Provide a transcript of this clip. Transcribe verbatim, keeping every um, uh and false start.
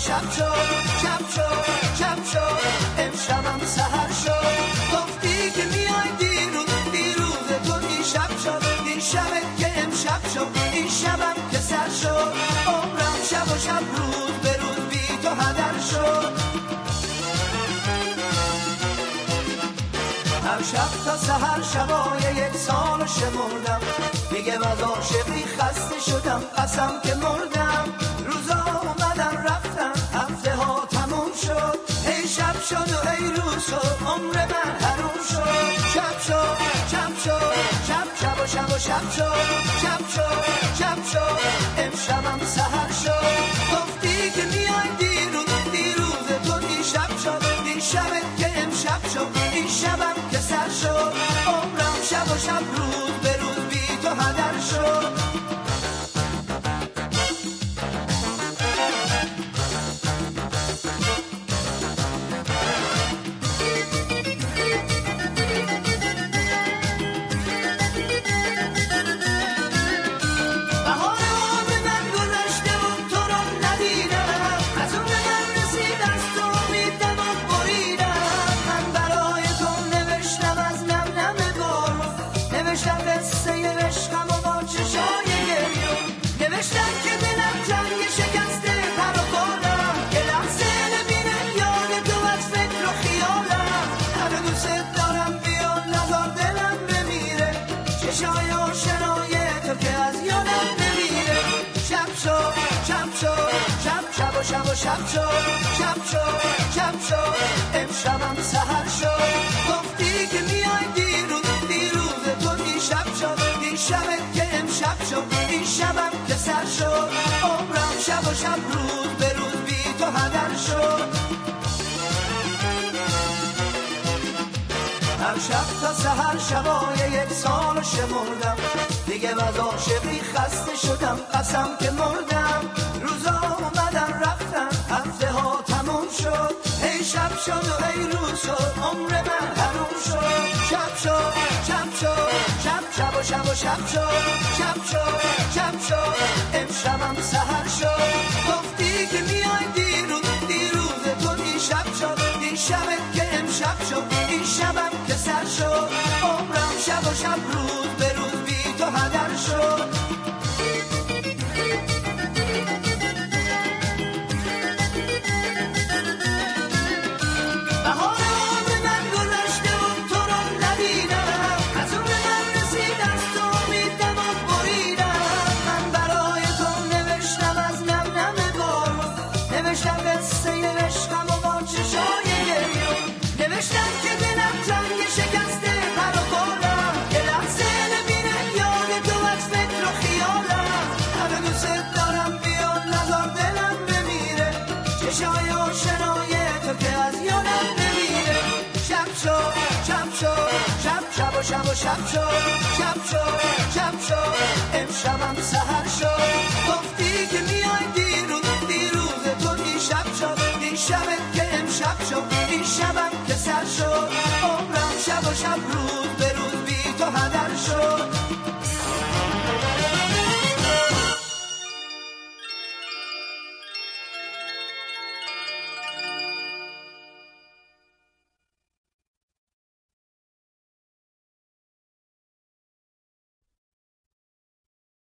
شب شد شب شد شب شد امشبم سحر شد گفتی که میای دیروز دیروز تو دیشب شد دیشبت که امشب شد این شبم که سر شد عمرم شب و شب روز به روز بی تو هدر شد هر شب تا سحر شبای یک سال شمردم دیگه از عاشقی خسته شدم قسم که مردم روزا اومدن رفتن هفته ها تموم شد ای شب شد و ای روز شد عمر من حروم شد شب شد شب شد شب شب و شب و شب شد شب شد شب شد امشبم سحر شد گفتی که میای دیروز دیروز تو دیشب شد دیشبت که امشب شد این شبم که سر شد عمرم شب و شب روز به روز بی تو هدر شد شب و شب شد شب شد شب شد امشبم سحر شد گفتی که میای دیروز دیروز تو دیشب شد دیشبت که امشب شد این شبم که سر شد عمرم شب و شب روز به روز بی تو هدر شد هر شب تا سحر شبای یک سال شمردم دیگه از عاشقی خسته شدم قسم که مردم روزا اومدن رفتن هفته ها تموم شد ای شب شد و ای روز شد عمر من حروم شد شب شد شب شد شب شب و شب و شب شد شب شد شب شد امشبم سحر شد گفتی که میای دیروز دیروز تو دیشب شد دیشبت که امشب شد این شبم که سر شد عمرم شب و شب روز به روز بی تو هدر شد شب و شب شد شب شد شب شد امشبم سحر شد گفتی که میای دیروز دیروز تو دیشب شد دیشبت که امشب شد این شبم که سر شد عمرم شب و شب روز به روز بی تو هدر شد